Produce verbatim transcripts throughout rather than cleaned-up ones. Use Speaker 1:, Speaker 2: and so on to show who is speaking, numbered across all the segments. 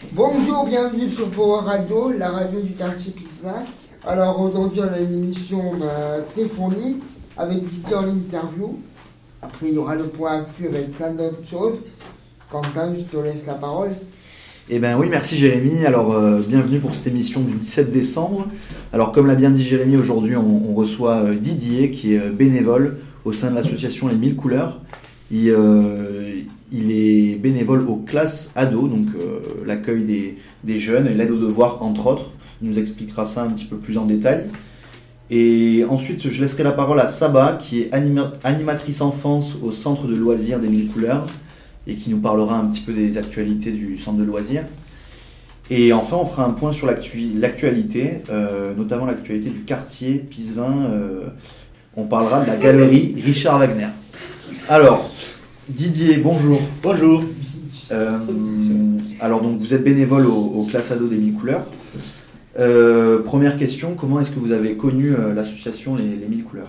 Speaker 1: Bonjour, bienvenue sur Power Radio, la radio du quartier Pisevin. Alors aujourd'hui on a une émission bah, très fournie avec Didier en interview. Après il y aura le point actu avec plein d'autres choses. Quentin, je te laisse la parole.
Speaker 2: Eh bien oui, merci Jérémy. Alors euh, bienvenue pour cette émission du dix-sept décembre. Alors comme l'a bien dit Jérémy, aujourd'hui on, on reçoit euh, Didier qui est euh, bénévole au sein de l'association Les Mille Couleurs. Il, euh, il est bénévole aux classes ados, donc euh, l'accueil des, des jeunes et l'aide aux devoirs entre autres. Il nous expliquera ça un petit peu plus en détail. Et ensuite je laisserai la parole à Saba qui est anima- animatrice enfance au centre de loisirs des Mille Couleurs et qui nous parlera un petit peu des actualités du centre de loisirs. Et enfin, on fera un point sur l'actu- l'actualité, euh, notamment l'actualité du quartier Pisevin. Euh, on parlera de la galerie Richard Wagner. Alors, Didier, bonjour.
Speaker 3: Bonjour.
Speaker 2: Euh, alors, donc, vous êtes bénévole aux, aux classes ados des Mille Couleurs. Euh, première question, comment est-ce que vous avez connu euh, l'association Les, Les Mille Couleurs ?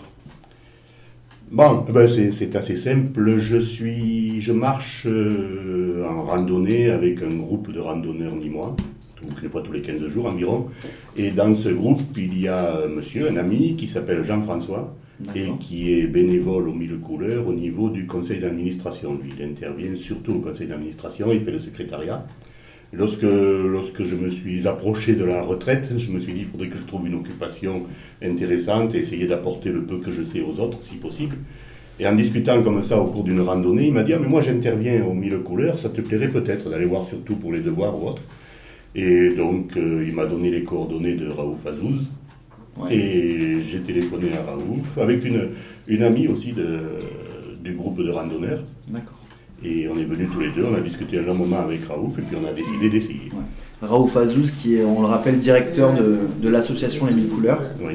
Speaker 3: Bon, ben c'est, c'est assez simple. Je suis, je marche euh, en randonnée avec un groupe de randonneurs nîmois, donc une fois tous les quinze jours environ. Et dans ce groupe, il y a un monsieur, un ami qui s'appelle Jean-François. D'accord. Et qui est bénévole aux Mille Couleurs au niveau du conseil d'administration. Lui, il intervient surtout au conseil d'administration, il fait le secrétariat. Lorsque, lorsque je me suis approché de la retraite, je me suis dit qu'il faudrait que je trouve une occupation intéressante et essayer d'apporter le peu que je sais aux autres, si possible. Et en discutant comme ça au cours d'une randonnée, il m'a dit ah, « mais moi j'interviens aux Mille Couleurs, ça te plairait peut-être d'aller voir surtout pour les devoirs ou autre ?» Et donc euh, il m'a donné les coordonnées de Raouf Azouz. Ouais. Et j'ai téléphoné à Raouf avec une, une amie aussi de, du groupe de randonneurs.
Speaker 2: D'accord.
Speaker 3: Et on est venus tous les deux, on a discuté un long moment avec Raouf et puis on a décidé d'essayer.
Speaker 2: Ouais. Raouf Azouz qui est, on le rappelle, directeur de, de l'association Les Mille Couleurs.
Speaker 3: Oui.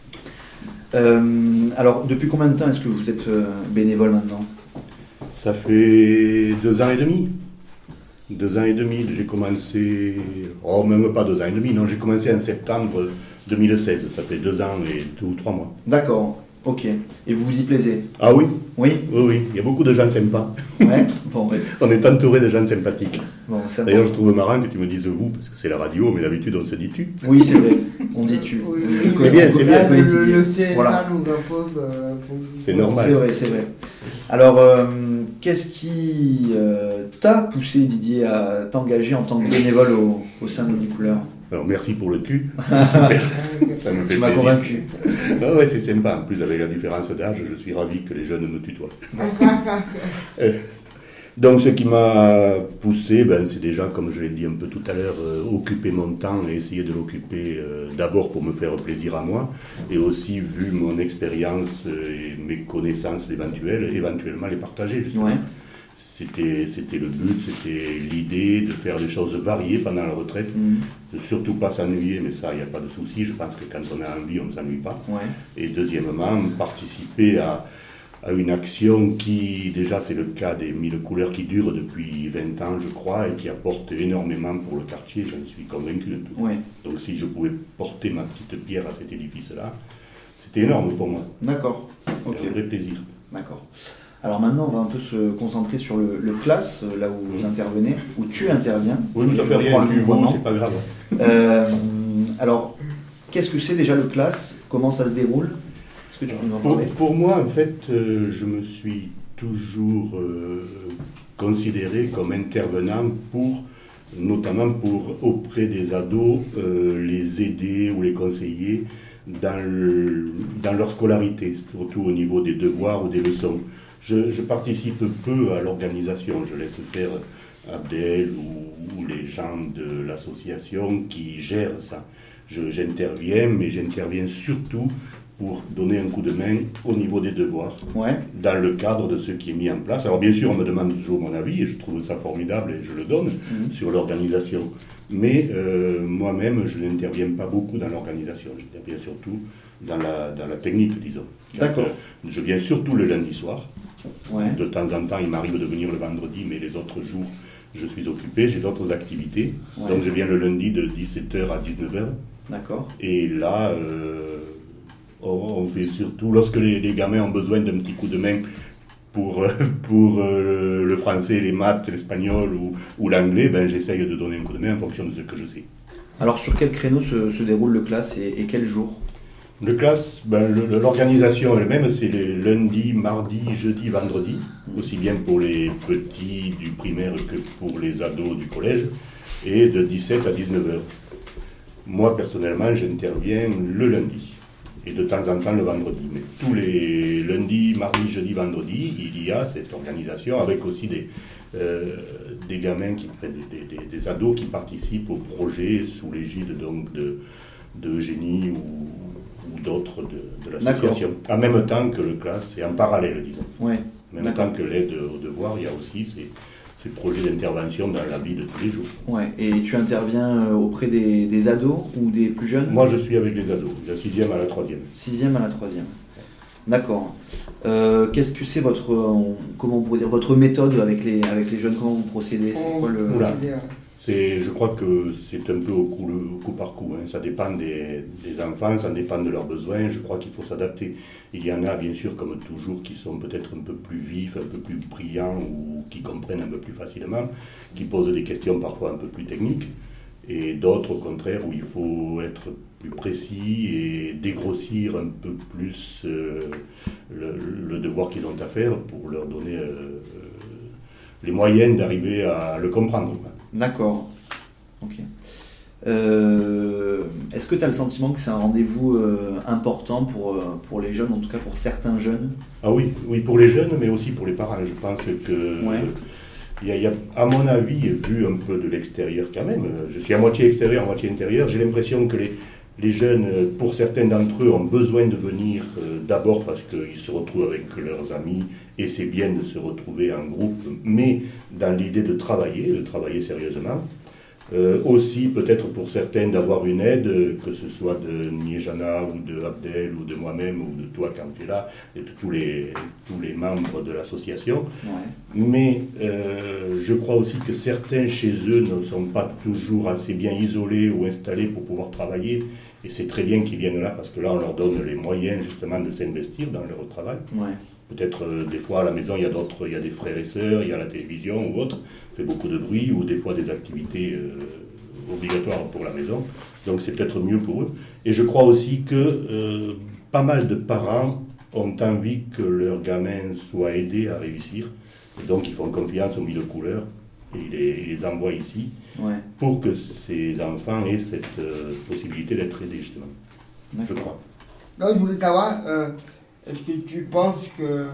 Speaker 2: Euh, alors, depuis combien de temps est-ce que vous êtes euh, bénévole maintenant ?
Speaker 3: Ça fait deux ans et demi. Deux ans et demi, j'ai commencé... Oh, même pas deux ans et demi, non, j'ai commencé en septembre deux mille seize, ça fait deux ans et deux ou trois mois.
Speaker 2: D'accord, ok. Et vous vous y plaisez ?
Speaker 3: Ah oui ?
Speaker 2: Oui.
Speaker 3: Oui, oui, il y a beaucoup de gens sympas.
Speaker 2: Ouais, bon, ouais.
Speaker 3: On est entouré de gens sympathiques.
Speaker 2: Bon, c'est
Speaker 3: D'ailleurs,
Speaker 2: bon.
Speaker 3: Je trouve marrant que tu me dises vous, parce que c'est la radio, mais d'habitude on se dit tu.
Speaker 2: Oui, c'est vrai, on dit tu.
Speaker 1: Oui,
Speaker 2: oui,
Speaker 3: c'est bien, c'est bien.
Speaker 1: Le, le, le C S A
Speaker 2: voilà.
Speaker 1: nous impose euh, pour...
Speaker 3: C'est normal.
Speaker 2: C'est vrai, c'est vrai. Alors, euh, qu'est-ce qui euh, t'a poussé, Didier, à t'engager en tant que bénévole au, au sein de Mille Couleurs ?
Speaker 3: Alors merci pour le tu. Ça me fait
Speaker 2: tu m'as
Speaker 3: plaisir.
Speaker 2: convaincu.
Speaker 3: Ah ouais, c'est sympa. En plus, avec la différence d'âge, je suis ravi que les jeunes me tutoient. euh, donc, ce qui m'a poussé, ben, c'est déjà, comme je l'ai dit un peu tout à l'heure, euh, occuper mon temps et essayer de l'occuper euh, d'abord pour me faire plaisir à moi, et aussi, vu mon expérience euh, et mes connaissances éventuelles, éventuellement les partager, justement.
Speaker 2: Ouais.
Speaker 3: C'était, c'était le but, c'était l'idée de faire des choses variées pendant la retraite, mmh. de surtout pas s'ennuyer, mais ça, il n'y a pas de souci. Je pense que quand on a envie, on ne s'ennuie pas.
Speaker 2: Ouais.
Speaker 3: Et deuxièmement, participer à, à une action qui, déjà, c'est le cas des Mille Couleurs, qui dure depuis vingt ans, je crois, et qui apporte énormément pour le quartier, j'en suis convaincu de tout.
Speaker 2: Ouais.
Speaker 3: Donc si je pouvais porter ma petite pierre à cet édifice-là, c'était énorme pour moi.
Speaker 2: D'accord. Ok.
Speaker 3: C'était un vrai plaisir.
Speaker 2: D'accord. Alors maintenant, on va un peu se concentrer sur le, le classe, là où vous intervenez, où tu interviens.
Speaker 3: Oui, mais ça fait rien, du bon, c'est pas grave.
Speaker 2: Euh, alors, qu'est-ce que c'est déjà le classe ? Comment ça se déroule ? Est-ce que tu peux nous en
Speaker 3: pour,
Speaker 2: parler ?
Speaker 3: pour moi, en fait, euh, je me suis toujours euh, considéré comme intervenant pour, notamment pour, auprès des ados, euh, les aider ou les conseiller dans, le, dans leur scolarité, surtout au niveau des devoirs ou des leçons. Je, je participe peu à l'organisation, je laisse faire Abdel ou, ou les gens de l'association qui gèrent ça. Je, j'interviens, mais j'interviens surtout pour donner un coup de main au niveau des devoirs,
Speaker 2: ouais.
Speaker 3: dans le cadre de ce qui est mis en place. Alors bien sûr, on me demande toujours mon avis, et je trouve ça formidable, et je le donne, mmh. sur l'organisation. Mais euh, moi-même, je n'interviens pas beaucoup dans l'organisation, j'interviens surtout dans la, dans la technique, disons.
Speaker 2: D'accord.
Speaker 3: Donc, euh, je viens surtout le lundi soir.
Speaker 2: Ouais.
Speaker 3: De temps en temps, il m'arrive de venir le vendredi, mais les autres jours, je suis occupé, j'ai d'autres activités. Ouais. Donc je viens le lundi de dix-sept heures à dix-neuf heures.
Speaker 2: D'accord.
Speaker 3: Et là, euh, on fait surtout, lorsque les, les gamins ont besoin d'un petit coup de main pour, pour euh, le français, les maths, l'espagnol ou, ou l'anglais, ben, j'essaye de donner un coup de main en fonction de ce que je sais.
Speaker 2: Alors sur quel créneau se, se déroule le classe et, et quel jour ?
Speaker 3: Le classe, ben, le, l'organisation elle-même, c'est les lundis, mardi, jeudi, vendredi, aussi bien pour les petits du primaire que pour les ados du collège, et de dix-sept à dix-neuf heures. Moi, personnellement, j'interviens le lundi, et de temps en temps le vendredi. Mais tous les lundis, mardi, jeudi, vendredi, il y a cette organisation avec aussi des, euh, des gamins, qui, enfin, des, des, des ados qui participent au projet sous l'égide donc, de, de Eugénie ou ou d'autres de, de l'association. D'accord. En même temps que le classe, et en parallèle, disons.
Speaker 2: Ouais.
Speaker 3: En même D'accord. temps que l'aide aux devoirs, il y a aussi ces, ces projets d'intervention dans la vie de tous les jours.
Speaker 2: Ouais. Et tu interviens auprès des, des ados ou des plus jeunes ?
Speaker 3: Moi, je suis avec les ados, de la sixième à la troisième.
Speaker 2: Sixième à la troisième. D'accord. Euh, qu'est-ce que c'est votre, comment on pourrait dire, votre méthode avec les, avec les jeunes ? Comment vous procédez ? C'est quoi le...
Speaker 3: Oula. C'est, je crois que c'est un peu au coup, au coup par coup. Hein. Ça dépend des, des enfants, ça dépend de leurs besoins. Je crois qu'il faut s'adapter. Il y en a, bien sûr, comme toujours, qui sont peut-être un peu plus vifs, un peu plus brillants ou qui comprennent un peu plus facilement, qui posent des questions parfois un peu plus techniques. Et d'autres, au contraire, où il faut être plus précis et dégrossir un peu plus euh, le, le devoir qu'ils ont à faire pour leur donner euh, les moyens d'arriver à le comprendre.
Speaker 2: D'accord. Ok. Euh, est-ce que tu as le sentiment que c'est un rendez-vous euh, important pour, euh, pour les jeunes, en tout cas pour certains jeunes ?
Speaker 3: Ah oui, oui, pour les jeunes, mais aussi pour les parents. Je pense que,
Speaker 2: ouais.
Speaker 3: il y a, il y a, à mon avis, vu un peu de l'extérieur quand même, je suis à moitié extérieur, à moitié intérieur, j'ai l'impression que les, les jeunes, pour certains d'entre eux, ont besoin de venir euh, d'abord parce qu'ils se retrouvent avec leurs amis et c'est bien de se retrouver en groupe, mais dans l'idée de travailler, de travailler sérieusement. Euh, aussi, peut-être pour certains, d'avoir une aide, que ce soit de Niejana ou de Abdel ou de moi-même ou de toi quand tu es là, et de tous les, tous les membres de l'association.
Speaker 2: Ouais.
Speaker 3: Mais euh, je crois aussi que certains chez eux ne sont pas toujours assez bien isolés ou installés pour pouvoir travailler. Et c'est très bien qu'ils viennent là parce que là, on leur donne les moyens justement de s'investir dans leur travail.
Speaker 2: Ouais.
Speaker 3: Peut-être euh, des fois à la maison, il y a d'autres, il y a des frères et sœurs, il y a la télévision ou autre, fait beaucoup de bruit, ou des fois des activités euh, obligatoires pour la maison. Donc c'est peut-être mieux pour eux. Et je crois aussi que euh, pas mal de parents ont envie que leurs gamins soient aidés à réussir. Et donc ils font confiance aux mille couleurs et ils les, ils les envoient ici
Speaker 2: ouais.
Speaker 3: pour que ces enfants aient cette euh, possibilité d'être aidés justement.
Speaker 2: D'accord.
Speaker 3: Je crois.
Speaker 1: Non, je voulais savoir... Euh... Est-ce que tu penses que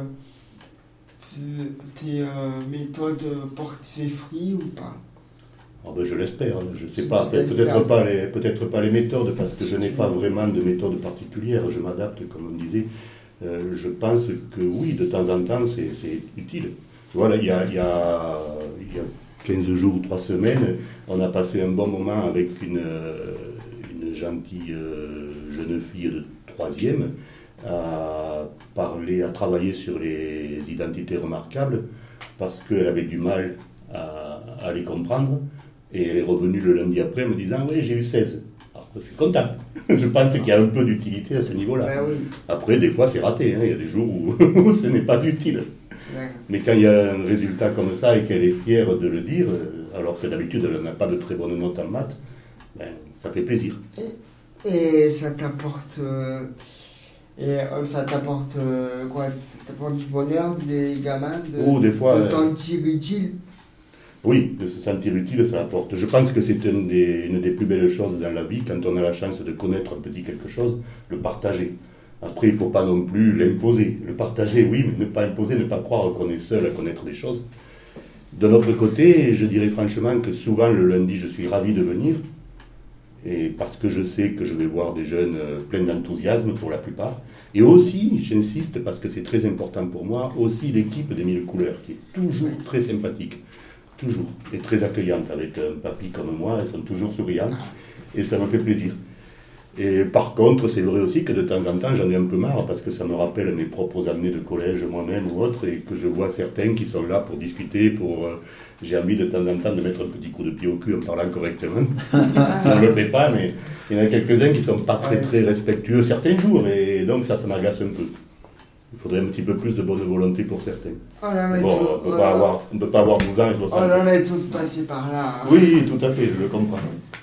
Speaker 1: tes euh, méthodes portent ses fruits ou pas ?
Speaker 3: Oh ben je l'espère, je ne sais pas, peut- peut-être pas, les, peut-être pas les méthodes, parce que je n'ai pas vraiment de méthode particulière, je m'adapte, comme on disait. Euh, je pense que oui, de temps en temps, c'est, c'est utile. Voilà, il y a, il y a, il y a quinze jours ou trois semaines, on a passé un bon moment avec une, une gentille euh, jeune fille de troisième, à parler, à travailler sur les identités remarquables parce qu'elle avait du mal à, à les comprendre et elle est revenue le lundi après me disant oui j'ai eu seize. Alors, je suis content, je pense qu'il y a un peu d'utilité à ce niveau-là.
Speaker 1: Ben oui.
Speaker 3: Après des fois c'est raté, hein. Il y a des jours où, où ce n'est pas utile. Ouais. Mais quand il y a un résultat comme ça et qu'elle est fière de le dire, alors que d'habitude elle n'a pas de très bonnes notes en maths, ben, ça fait plaisir.
Speaker 1: Et, et ça t'apporte... Euh... Et euh, ça t'apporte euh, quoi ? Ça t'apporte du bonheur des gamins de
Speaker 3: oh, des fois,
Speaker 1: se sentir euh... utile ?
Speaker 3: Oui, de se sentir utile, ça apporte. Je pense que c'est une des, une des plus belles choses dans la vie, quand on a la chance de connaître un petit quelque chose, le partager. Après, il ne faut pas non plus l'imposer. Le partager, oui, mais ne pas imposer, ne pas croire qu'on est seul à connaître des choses. De notre côté, je dirais franchement que souvent le lundi, je suis ravi de venir. Et parce que je sais que je vais voir des jeunes euh, pleins d'enthousiasme pour la plupart. Et aussi, j'insiste, parce que c'est très important pour moi, aussi l'équipe des Mille Couleurs, qui est toujours très sympathique, toujours, et très accueillante, avec un papy comme moi, elles sont toujours souriantes, et ça me fait plaisir. Et par contre, c'est vrai aussi que de temps en temps, j'en ai un peu marre, parce que ça me rappelle mes propres années de collège, moi-même ou autre, et que je vois certains qui sont là pour discuter, pour... Euh, j'ai envie de temps en temps de mettre un petit coup de pied au cul en parlant correctement. On ne le fait pas, mais il y en a quelques-uns qui ne sont pas très très respectueux certains jours, et donc ça, ça m'agace un peu. Il faudrait un petit peu plus de bonne volonté pour certains.
Speaker 1: Oh là là,
Speaker 3: Bon,
Speaker 1: tout-
Speaker 3: on ne
Speaker 1: oh
Speaker 3: peut,
Speaker 1: là là.
Speaker 3: peut pas avoir douze ans et
Speaker 1: Oh
Speaker 3: soixante.
Speaker 1: là là, tous passés par là. hein.
Speaker 3: Oui, tout à fait, je le comprends.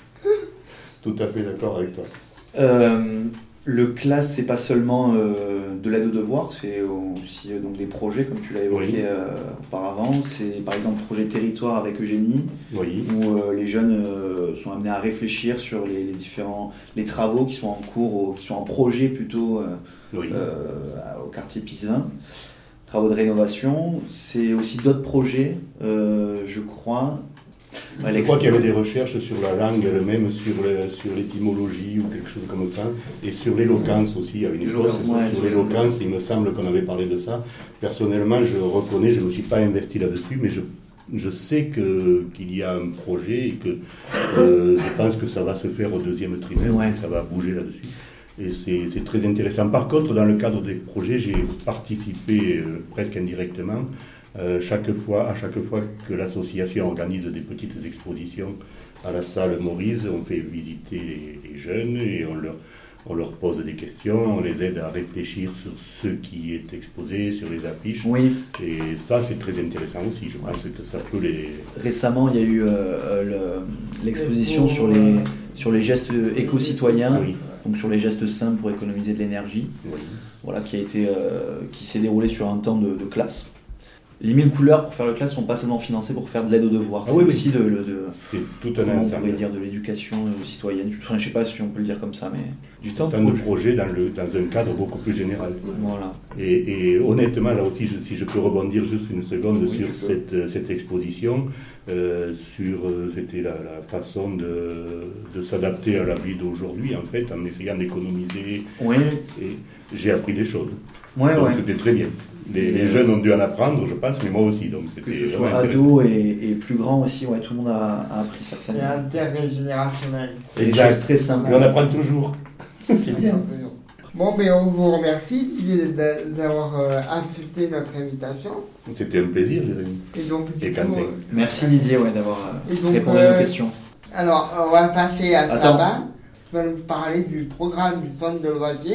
Speaker 3: Tout à fait d'accord avec toi.
Speaker 2: Euh, le classe, c'est pas seulement euh, de l'aide aux devoirs, c'est aussi euh, donc des projets, comme tu l'as évoqué
Speaker 3: Oui.
Speaker 2: euh, auparavant. C'est par exemple projet territoire avec Eugénie,
Speaker 3: Oui,
Speaker 2: où euh, les jeunes euh, sont amenés à réfléchir sur les, les différents les travaux qui sont en cours, ou qui sont en projet plutôt euh,
Speaker 3: oui.
Speaker 2: euh, au quartier Pisevin. Travaux de rénovation. C'est aussi d'autres projets, euh, je crois. Ouais,
Speaker 3: Je crois qu'il y avait des recherches sur la langue elle-même, sur, le- sur l'étymologie ou quelque chose comme ça, et sur l'éloquence aussi, à une époque.
Speaker 2: L'éloquence, ouais,
Speaker 3: sur
Speaker 2: ouais.
Speaker 3: l'éloquence, il me semble qu'on avait parlé de ça. Personnellement, je reconnais, je ne me suis pas investi là-dessus, mais je, je sais que, qu'il y a un projet et que euh, je pense que ça va se faire au deuxième trimestre,
Speaker 2: Ouais.
Speaker 3: et ça va bouger là-dessus. Et c'est, c'est très intéressant. Par contre, dans le cadre des projets, j'ai participé euh, presque indirectement. Euh, chaque fois, à chaque fois que l'association organise des petites expositions à la salle Maurice, on fait visiter les, les jeunes et on leur, on leur pose des questions, on les aide à réfléchir sur ce qui est exposé, sur les affiches.
Speaker 2: Oui,
Speaker 3: Et ça, c'est très intéressant aussi. Je pense que ça peut les...
Speaker 2: récemment, il y a eu euh, le- l'exposition sur les, sur les gestes éco-citoyens,
Speaker 3: Oui,
Speaker 2: donc sur les gestes simples pour économiser de l'énergie,
Speaker 3: oui.
Speaker 2: voilà, qui, a été, euh, qui s'est déroulé sur un temps de, de classe. Les mille couleurs pour faire le classe ne sont pas seulement financées pour faire de l'aide aux devoirs,
Speaker 3: Ah
Speaker 2: c'est
Speaker 3: oui, oui.
Speaker 2: aussi de, de, de-
Speaker 3: C'est tout un
Speaker 2: comment on pourrait
Speaker 3: ensemble.
Speaker 2: dire, de l'éducation euh, citoyenne. Enfin, je sais pas si on peut le dire comme ça, mais du temps de
Speaker 3: Tant de
Speaker 2: projet.
Speaker 3: projets dans, le, dans un cadre beaucoup plus général.
Speaker 2: Voilà.
Speaker 3: Et, et honnêtement, là aussi, je- si je peux rebondir juste une seconde
Speaker 2: Oui,
Speaker 3: sur
Speaker 2: tu peux.
Speaker 3: cette, cette exposition, euh, sur euh, c'était la, la façon de, de s'adapter à la vie d'aujourd'hui, en fait, en essayant d'économiser.
Speaker 2: Oui,
Speaker 3: Et j'ai appris des choses.
Speaker 2: ouais,
Speaker 3: Donc
Speaker 2: ouais.
Speaker 3: c'était très bien. Les, les jeunes ont dû en apprendre, je pense, mais moi aussi. Donc
Speaker 2: Que
Speaker 3: c'était
Speaker 2: ce
Speaker 3: vraiment
Speaker 2: soit
Speaker 3: intéressant.
Speaker 2: ado et, et plus grand aussi, ouais, tout le monde a, a appris certaines
Speaker 1: C'est intergénérationnel.
Speaker 2: et des
Speaker 3: Exact.
Speaker 2: choses très simples.
Speaker 3: Et on apprend toujours. C'est bien.
Speaker 1: Bon, ben on vous remercie Didier d'a- d'avoir euh, accepté notre invitation.
Speaker 3: C'était un plaisir, Jérémy.
Speaker 1: Et donc, du
Speaker 3: Et
Speaker 1: coup,
Speaker 3: Quentin.
Speaker 1: euh,
Speaker 2: Merci Didier ouais, d'avoir euh,
Speaker 1: Et donc,
Speaker 2: répondu à
Speaker 1: euh,
Speaker 2: nos questions.
Speaker 1: alors, on va passer à
Speaker 2: Attends.
Speaker 1: Saba. Tu vas nous parler du programme du centre de loisirs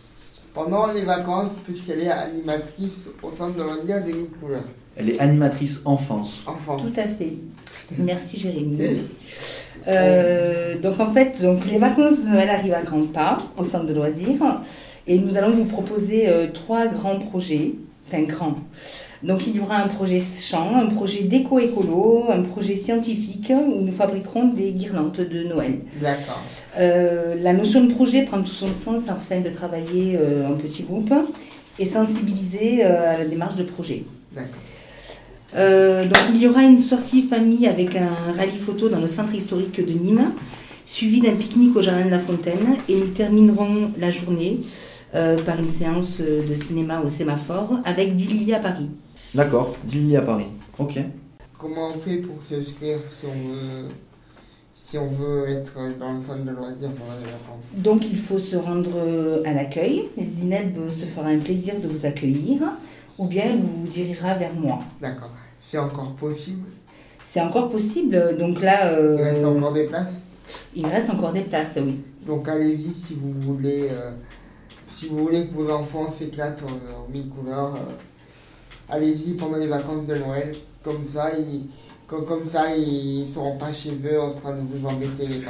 Speaker 1: pendant les vacances, puisqu'elle est animatrice au centre de loisirs des Mille Couleurs.
Speaker 2: Elle est animatrice enfance.
Speaker 1: Enfant.
Speaker 4: Tout à fait. Merci Jérémy. Euh, donc en fait, donc les vacances de Noël arrivent à grands pas au centre de loisirs et nous allons vous proposer euh, trois grands projets, enfin grands. Donc il y aura un projet chant, un projet d'éco-écolo, un projet scientifique où nous fabriquerons des guirlandes de Noël.
Speaker 1: D'accord.
Speaker 4: Euh, la notion de projet prend tout son sens afin de travailler euh, en petits groupes et sensibiliser euh, à la démarche de projet.
Speaker 1: D'accord.
Speaker 4: Euh, donc il y aura une sortie famille avec un rallye photo dans le centre historique de Nîmes, suivi d'un pique-nique au jardin de la Fontaine, et nous terminerons la journée euh, par une séance de cinéma au Sémaphore avec Dilly à Paris.
Speaker 2: D'accord, Dilly à Paris. Ok.
Speaker 1: Comment on fait pour s'inscrire si on veut, si on veut être dans le centre de loisirs pendant les vacances?
Speaker 4: Donc il faut se rendre à l'accueil. Zineb se fera un plaisir de vous accueillir, ou bien elle vous dirigera vers moi.
Speaker 1: D'accord. C'est encore possible?
Speaker 4: C'est encore possible, donc là... euh,
Speaker 1: Il reste encore des places?
Speaker 4: il reste encore des places, oui.
Speaker 1: Donc allez-y si vous voulez, euh, si vous voulez que vos enfants s'éclatent aux, aux mille couleurs, euh, allez-y pendant les vacances de Noël. Comme ça, ils, comme, comme ça, ils seront pas chez eux en train de vous embêter les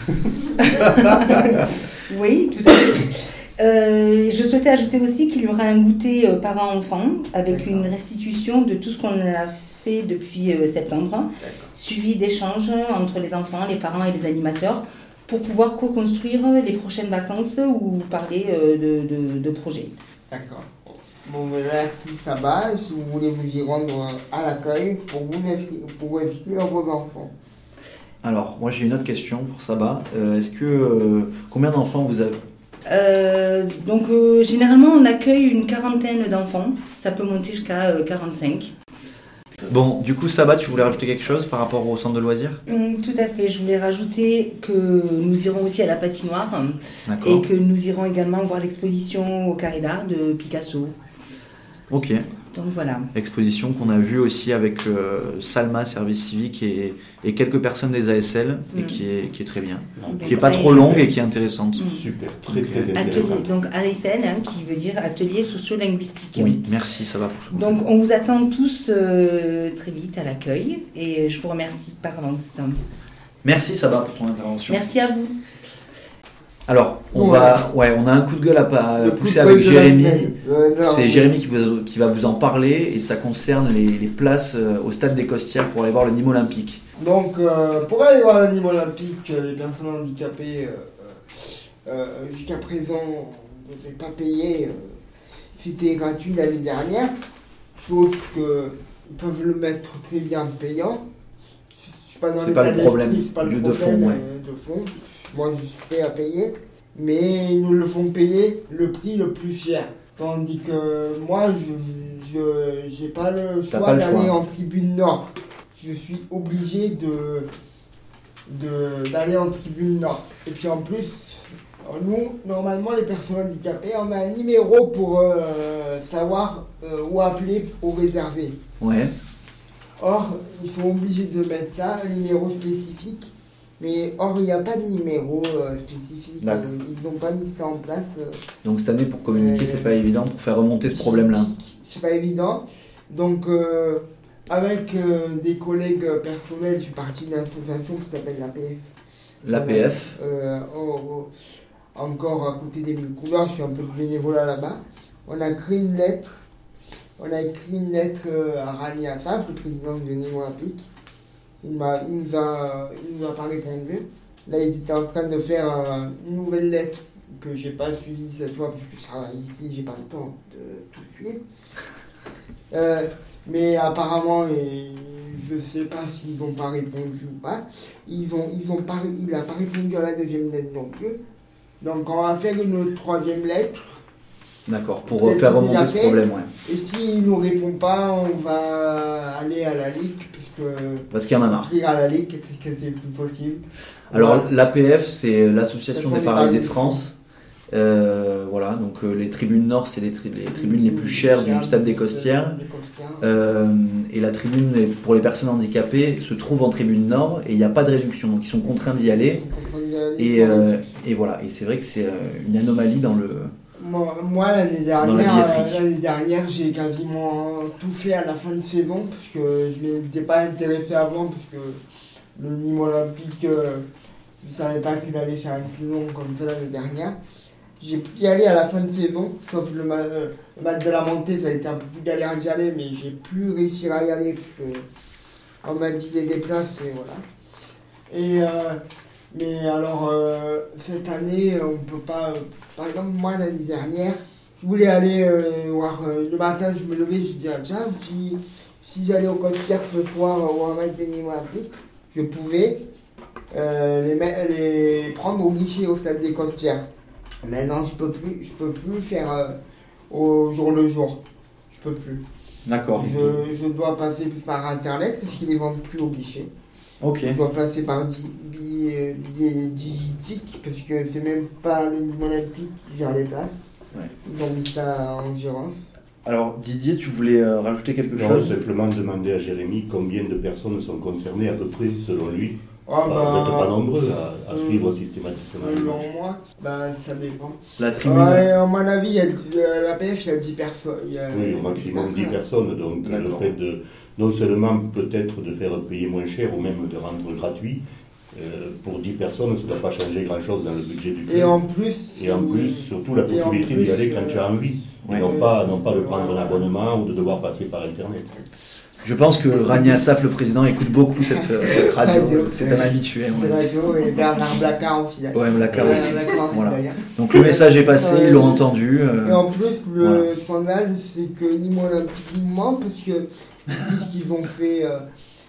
Speaker 1: parents.
Speaker 4: Oui, tout à fait. Euh, je souhaitais ajouter aussi qu'il y aura un goûter euh, parents-enfants avec
Speaker 1: D'accord.
Speaker 4: une restitution de tout ce qu'on a fait depuis euh, septembre,
Speaker 1: D'accord.
Speaker 4: suivi d'échanges entre les enfants, les parents et les animateurs pour pouvoir co-construire les prochaines vacances ou parler euh, de, de, de projets.
Speaker 1: D'accord. Bon, ben, merci Saba. Et si vous voulez vous y rendre à l'accueil pour vous inscrire, pour vous inscrire vos enfants.
Speaker 2: Alors, moi j'ai une autre question pour Saba. Euh, Est-ce que euh, combien d'enfants vous avez?
Speaker 4: Euh, donc euh, généralement on accueille une quarantaine d'enfants, ça peut monter jusqu'à euh, quarante-cinq.
Speaker 2: Bon, du coup Saba, tu voulais rajouter quelque chose par rapport au centre de loisirs?
Speaker 4: Hum, tout à fait, je voulais rajouter que nous irons aussi à la patinoire et
Speaker 2: D'accord.
Speaker 4: que nous irons également voir l'exposition au carré d'art de Picasso.
Speaker 2: Ok.
Speaker 4: Donc voilà.
Speaker 2: Exposition qu'on a vue aussi avec euh, Salma, service civique, et, et quelques personnes des A S L, mm. et qui est, qui est très bien. Donc, qui n'est pas trop longue et qui est intéressante.
Speaker 3: Mm. Super, très très
Speaker 4: Atelier,
Speaker 3: intéressante.
Speaker 4: donc A S L, hein, qui veut dire Atelier Socio-Linguistique.
Speaker 2: Oui, merci, ça va pour tout.
Speaker 4: Donc on vous attend tous euh, très vite à l'accueil, et je vous remercie par avance.
Speaker 2: Merci Saba pour ton intervention.
Speaker 4: Merci à vous.
Speaker 2: Alors, on
Speaker 1: ouais.
Speaker 2: va, ouais, on a un coup de gueule à, à pousser avec Jérémy.
Speaker 1: Euh,
Speaker 2: C'est Jérémy qui, vous, qui va vous en parler, et ça concerne les, les places au stade des Costières pour aller voir le Nîmes Olympique.
Speaker 1: Donc, euh, pour aller voir le Nîmes Olympique, les personnes handicapées, euh, euh, jusqu'à présent, ne devaient pas payer. Euh, c'était gratuit l'année dernière, chose qu'ils peuvent le mettre très bien payant. Pas dans
Speaker 2: c'est pas le problème,
Speaker 1: c'est pas le
Speaker 2: lieu
Speaker 1: problème
Speaker 2: de fond, ouais.
Speaker 1: de fond. Moi, je suis prêt à payer, mais ils nous le font payer le prix le plus cher. Tandis que moi, je je n'ai pas le choix
Speaker 2: pas le
Speaker 1: d'aller
Speaker 2: choix.
Speaker 1: en tribune nord. Je suis obligé de, de d'aller en tribune nord. Et puis en plus, nous, normalement, les personnes handicapées, on a un numéro pour euh, savoir euh, où appeler pour réserver.
Speaker 2: Ouais.
Speaker 1: Or, ils sont obligés de mettre ça, un numéro spécifique. Mais or, il n'y a pas de numéro euh, spécifique.
Speaker 2: D'accord.
Speaker 1: Ils n'ont pas mis ça en place. Euh,
Speaker 2: Donc cette année, pour communiquer,
Speaker 1: euh,
Speaker 2: c'est pas évident pour faire remonter ce problème-là.
Speaker 1: C'est pas évident. Donc, euh, avec euh, des collègues personnels, je suis parti d'une association qui s'appelle l'A P F.
Speaker 2: L'A P F.
Speaker 1: Euh, oh, oh, encore à côté des mille couleurs, je suis un peu de bénévolat là-bas. On a créé une lettre. On a écrit une lettre à Rani Assaf, le président de Nîmes Olympique. Il ne nous, a, il nous a pas répondu. Là, il était en train de faire euh, une nouvelle lettre que je n'ai pas suivie cette fois, parce que ça, ici, j'ai pas le temps de tout suivre. Euh, mais apparemment, et je ne sais pas s'ils n'ont pas répondu ou pas. Ils ont, ils ont pas, il n'a pas répondu à la deuxième lettre non plus. Donc, on va faire une troisième lettre.
Speaker 2: D'accord, pour faire remonter ce problème, ouais.
Speaker 1: Et s'il ne nous répond pas, on va aller à la Ligue, puisque...
Speaker 2: Parce qu'il y en a marre.
Speaker 1: À la Ligue, puisque c'est plus possible.
Speaker 2: Alors,
Speaker 1: voilà.
Speaker 2: l'A P F, c'est l'Association des paralysés de France. Euh, voilà, donc euh, les tribunes nord, c'est les, tri- les tribunes les plus chères du stade des Costières. Euh, et la tribune pour les personnes handicapées se trouve en tribune nord, et il n'y a pas de réduction, donc ils sont contraints d'y aller. Et, euh, et voilà, et c'est vrai que c'est euh, une anomalie dans le...
Speaker 1: Moi, moi l'année dernière, euh, l'année dernière, j'ai quasiment tout fait à la fin de saison, parce que je ne m'étais pas intéressé avant, parce que le Nîmes Olympique, euh, je ne savais pas qu'il allait faire une saison comme ça l'année dernière. J'ai pu y aller à la fin de saison, sauf le, ma- le match de la montée, ça a été un peu plus galère d'y aller, mais j'ai pu réussir à y aller, parce que on m'a dit les déplaces, et voilà. Et... Euh, Mais alors, euh, cette année, on ne peut pas... Euh, par exemple, moi, l'année dernière, je voulais aller euh, voir... Euh, le matin, je me levais, je disais, tiens, si, si j'allais au Costières ce soir, euh, ou un match de Nîmes Olympique, je pouvais euh, les, les prendre au guichet au stade des Costières. Maintenant, je ne peux plus, je peux plus faire euh, au jour le jour. Je peux plus.
Speaker 2: D'accord.
Speaker 1: Je, je dois passer par Internet, parce qu'ils ne les vendent plus au guichet.
Speaker 2: Ok.
Speaker 1: Je dois passer par billet digitique, parce que c'est même pas le Nîmes Olympique qui gère les places.
Speaker 2: Ouais.
Speaker 1: Ils ont mis ça en gérance.
Speaker 2: Alors Didier, tu voulais euh, rajouter quelque
Speaker 3: Non,
Speaker 2: chose?
Speaker 3: simplement demander à Jérémy combien de personnes sont concernées à peu près, selon lui.
Speaker 1: Oh,
Speaker 3: Enfin,
Speaker 1: bah,
Speaker 3: vous n'êtes pas nombreux à, à
Speaker 1: euh,
Speaker 3: suivre systématiquement.
Speaker 1: Selon moi, bah, ça dépend.
Speaker 2: La tribune.
Speaker 1: Ouais, à mon avis, il y a, euh, la P F, il y a dix personnes. Il y a
Speaker 3: Oui, au maximum dix personnes. Donc le
Speaker 2: D'accord.
Speaker 3: fait de non seulement peut-être de faire payer moins cher ou même de rendre gratuit, euh, pour dix personnes, ça ne doit pas changer grand-chose dans le budget du club.
Speaker 1: Et en plus,
Speaker 3: Et en plus, surtout la
Speaker 1: et en
Speaker 3: possibilité
Speaker 1: plus,
Speaker 3: d'y aller quand
Speaker 1: euh,
Speaker 3: tu as envie.
Speaker 2: ouais.
Speaker 3: Et non pas, non pas de prendre un abonnement ou de devoir passer par Internet.
Speaker 2: Je pense que Rani Assaf, le président, écoute beaucoup cette, euh, cette radio.
Speaker 1: Radio.
Speaker 2: C'est un habitué.
Speaker 1: c'est
Speaker 2: Ouais.
Speaker 1: radio et Bernard Blacard aussi.
Speaker 2: Ouais, Blacard
Speaker 1: Ouais,
Speaker 2: aussi.
Speaker 1: Blacard aussi,
Speaker 2: Voilà.
Speaker 1: d'ailleurs.
Speaker 2: Donc le message est passé, ils l'ont entendu. euh,
Speaker 1: Et en plus, le
Speaker 2: voilà.
Speaker 1: scandale, c'est que Nîmes Olympique ment, parce que ils disent qu'ils ont fait, euh,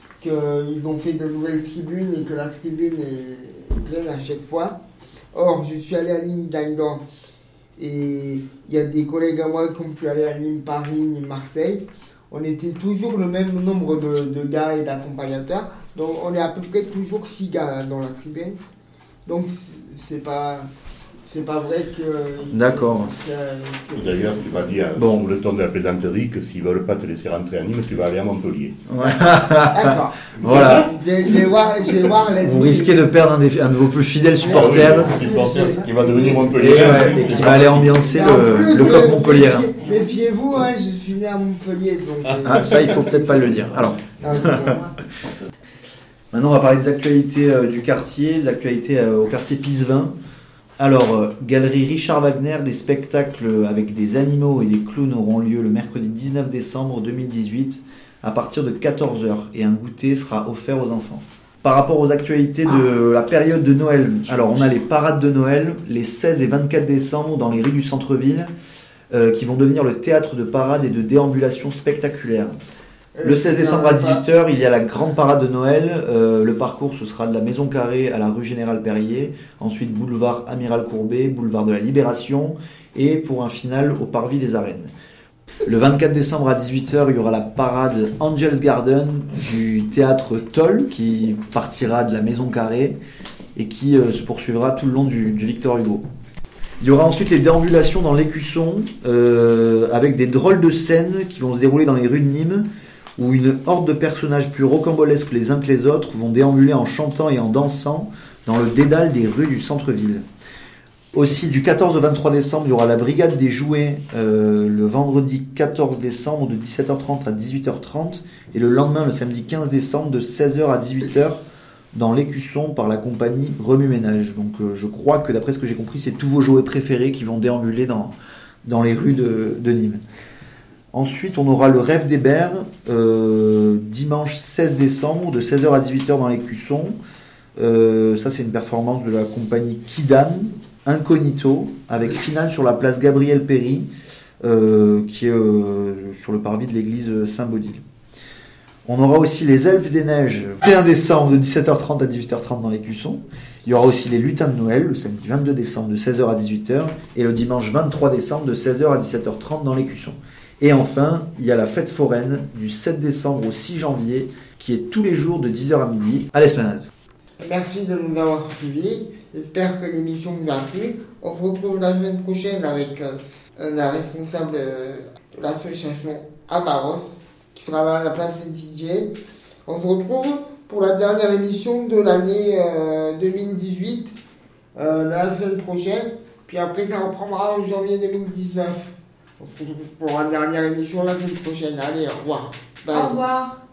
Speaker 1: qu'ils ont fait de nouvelles tribunes et que la tribune est pleine à chaque fois. Or, je suis allé à Nîmes Guingamp et il y a des collègues à moi qui ont pu aller à Nîmes Paris, Nîmes Marseille. On était toujours le même nombre de, de gars et d'accompagnateurs. Donc, on est à peu près toujours six gars dans la tribune. Donc, c'est pas... c'est pas vrai que.
Speaker 2: D'accord.
Speaker 1: que- que-
Speaker 3: D'ailleurs, tu m'as dit, euh,
Speaker 2: Bon.
Speaker 3: sous le ton de la plaisanterie, que s'ils veulent pas te laisser rentrer à Nîmes, tu vas aller à Montpellier.
Speaker 2: Ouais.
Speaker 1: D'accord.
Speaker 2: Voilà.
Speaker 1: Je vais, je vais voir, je vais voir la
Speaker 2: Vous risquez de perdre un, des- un de vos plus fidèles supporters.
Speaker 3: Ah oui, supporter qui va devenir
Speaker 2: Et,
Speaker 3: Montpellier.
Speaker 2: ouais, et qui va aller ambiancer
Speaker 1: Et en
Speaker 2: le,
Speaker 1: plus,
Speaker 2: le coq
Speaker 1: euh,
Speaker 2: Montpellier.
Speaker 1: méfiez- Méfiez-vous, hein, je suis né à Montpellier, donc. euh,
Speaker 2: Ah, ça, il faut peut-être pas le dire. Alors,
Speaker 1: ah, donc, euh,
Speaker 2: maintenant, on va parler des actualités euh, du quartier, des actualités euh, au quartier Pisevin. Alors, euh, galerie Richard Wagner, des spectacles avec des animaux et des clowns auront lieu le mercredi dix-neuf décembre deux mille dix-huit à partir de quatorze heures et un goûter sera offert aux enfants. Par rapport aux actualités de la période de Noël, alors on a les parades de Noël les seize et vingt-quatre décembre dans les rues du centre-ville euh, qui vont devenir le théâtre de parades et de déambulations spectaculaires. Le seize décembre à dix-huit heures, il y a la grande parade de Noël. Euh, le parcours, ce sera de la Maison Carrée à la rue Général Perrier. Ensuite, boulevard Amiral Courbet, boulevard de la Libération. Et pour un final, au Parvis des Arènes. Le vingt-quatre décembre à dix-huit heures, il y aura la parade Angels Garden du théâtre Toll qui partira de la Maison Carrée et qui euh, se poursuivra tout le long du, du Victor Hugo. Il y aura ensuite les déambulations dans l'Écusson euh, avec des drôles de scènes qui vont se dérouler dans les rues de Nîmes, où une horde de personnages plus rocambolesques les uns que les autres vont déambuler en chantant et en dansant dans le dédale des rues du centre-ville. Aussi, du quatorze au vingt-trois décembre, il y aura la Brigade des Jouets euh, le vendredi quatorze décembre de dix-sept heures trente à dix-huit heures trente et le lendemain, le samedi quinze décembre, de seize heures à dix-huit heures dans l'Écusson par la compagnie Remue Ménage. Donc euh, je crois que d'après ce que j'ai compris, c'est tous vos jouets préférés qui vont déambuler dans, dans les rues de, de Nîmes. Ensuite, on aura le Rêve des Bers, euh, dimanche seize décembre, de seize heures à dix-huit heures dans l'Écusson. Euh, ça, c'est une performance de la compagnie Kidam, Incognito, avec finale sur la place Gabriel Péry, euh, qui est euh, sur le parvis de l'église Saint-Baudile. On aura aussi les Elfes des Neiges, vingt et un décembre, de dix-sept heures trente à dix-huit heures trente dans l'Écusson. Il y aura aussi les Lutins de Noël, le samedi vingt-deux décembre, de seize heures à dix-huit heures, et le dimanche vingt-trois décembre, de seize heures à dix-sept heures trente dans l'Écusson. Et enfin, il y a la fête foraine du sept décembre au six janvier, qui est tous les jours de dix heures à midi à l'Esplanade.
Speaker 1: Merci de nous avoir suivis. J'espère que l'émission vous a plu. On se retrouve la semaine prochaine avec euh, la responsable euh, de l'association Amaros, qui sera là à la place de Didier. On se retrouve pour la dernière émission de l'année euh, deux mille dix-huit, euh, la semaine prochaine. Puis après, ça reprendra en janvier deux mille dix-neuf. On se retrouve pour la dernière émission la semaine prochaine. Allez, au revoir. Bye.
Speaker 5: Au revoir.